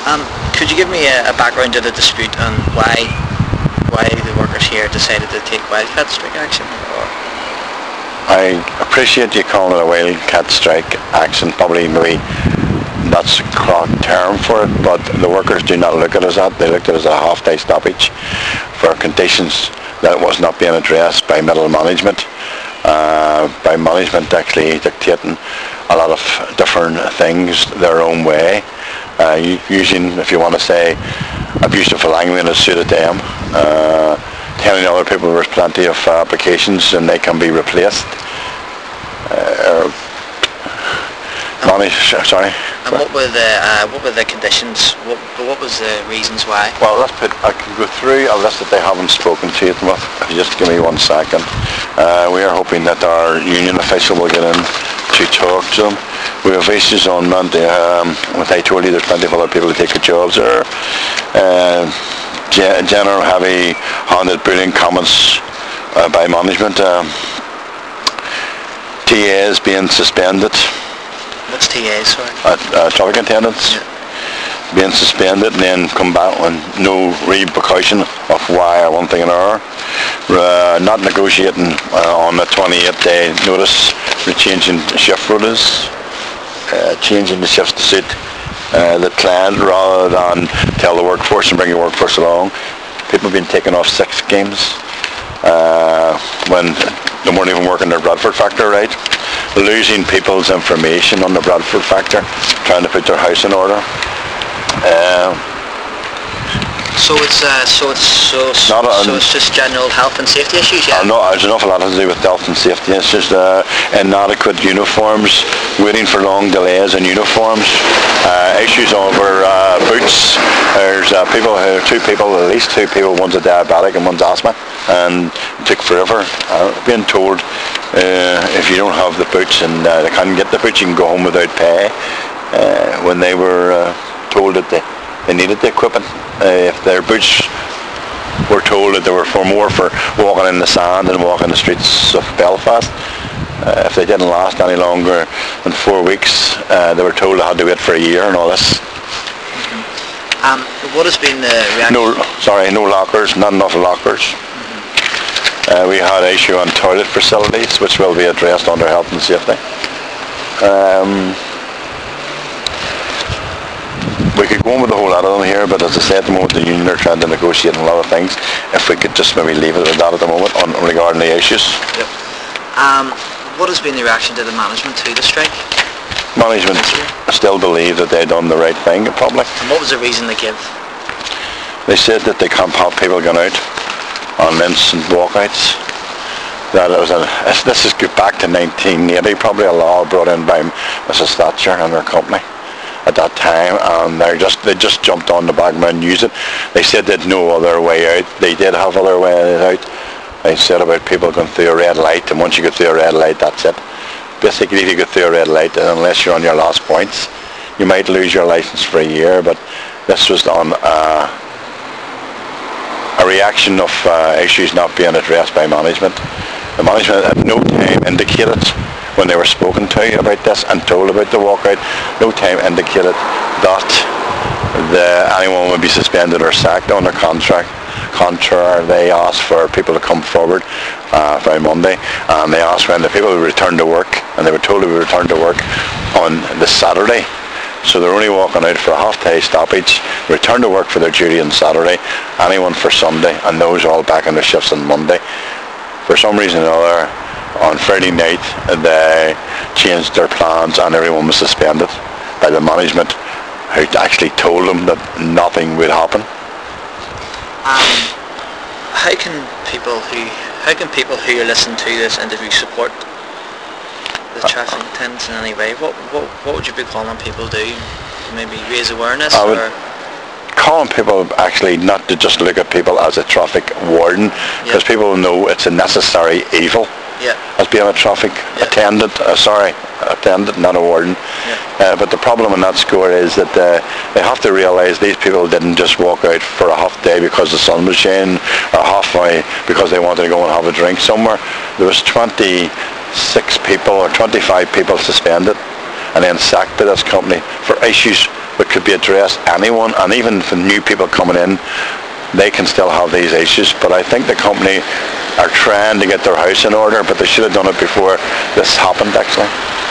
Could you give me a background to the dispute and why the workers here decided to take wildcat strike action? I appreciate you calling it a wildcat strike action. Probably maybe that's the correct term for it, but the workers do not look at it as that. They looked at it as a half-day stoppage for conditions that was not being addressed by middle management. By management actually dictating a lot of different things their own way. Using, if you want to say, abusive language that suited them. Telling other people there's plenty of applications and they can be replaced. Sorry. And what were the conditions? What was the reasons why? Well, I can go through a list that they haven't spoken to them with. If you just give me 1 second. We are hoping that our union official will get in to talk to them. We have issues on Monday. What I told you, there's plenty of other people who take the jobs there. General heavy-handed bullying comments by management. TAs being suspended. What's TAs, sorry? Traffic attendants. Yeah. Being suspended and then come back with no repercussion of why or one thing or another. Not negotiating on the 28-day notice for changing shift rotas, changing the shifts to suit the client rather than tell the workforce and bring your workforce along. People have been taken off 6 games when they weren't even working their Bradford factor right. Losing people's information on the Bradford factor, trying to put their house in order. So it's just general health and safety issues, yeah? No, there's an awful lot to do with health and safety. It's just inadequate uniforms, waiting for long delays in uniforms, issues over boots. There's at least two people, one's a diabetic and one's asthma, and it took forever. Being told if you don't have the boots and they can't get the boots, you can go home without pay. When they were told that they needed the equipment. If their boots were told that they were for walking in the sand and walking the streets of Belfast, if they didn't last any longer than 4 weeks, they were told they had to wait for a year and all this. What has been the reaction? No lockers, not enough lockers. We had an issue on toilet facilities, which will be addressed under health and safety. We could go on with a whole lot of them here, but as I said, at the moment the union are trying to negotiate a lot of things. If we could just maybe leave it at that at the moment regarding the issues. Yep. What has been the reaction to the management to the strike? Management still believe that they've done the right thing, probably. And what was the reason they give? They said that they can't have people going out on instant walkouts. That it was this is back to 1980, probably a law brought in by Mrs. Thatcher and her company at that time, and they just jumped on the back and used it. They said there'd no other way out. They did have other ways out. They said about people going through a red light, and once you get through a red light, that's it. Basically, if you go through a red light, unless you're on your last points, you might lose your licence for a year. But this was on a reaction of issues not being addressed by management. The management at no time indicated, when they were spoken to about this and told about the walkout, no time indicated that anyone would be suspended or sacked under contract. Contrary, they asked for people to come forward by Monday, and they asked when the people would return to work, and they were told they would return to work on the Saturday. So they're only walking out for a half-day stoppage, return to work for their duty on Saturday, anyone for Sunday, and those are all back on their shifts on Monday. For some reason or other, on Friday night, they changed their plans and everyone was suspended by the management, who actually told them that nothing would happen. How can people who listen to this interview support the traffic attendants in any way? What would you be calling people do? Maybe raise awareness? Calling people actually not to just look at people as a traffic warden, because people know it's a necessary evil. As being a traffic attendant, not a warden. But the problem in that score is that they have to realise these people didn't just walk out for a half day because the sun was shining, or half day because they wanted to go and have a drink somewhere. There was 26 people or 25 people suspended and then sacked by this company for issues but could be addressed anyone, and even for new people coming in, they can still have these issues. But I think the company are trying to get their house in order, but they should have done it before this happened, actually.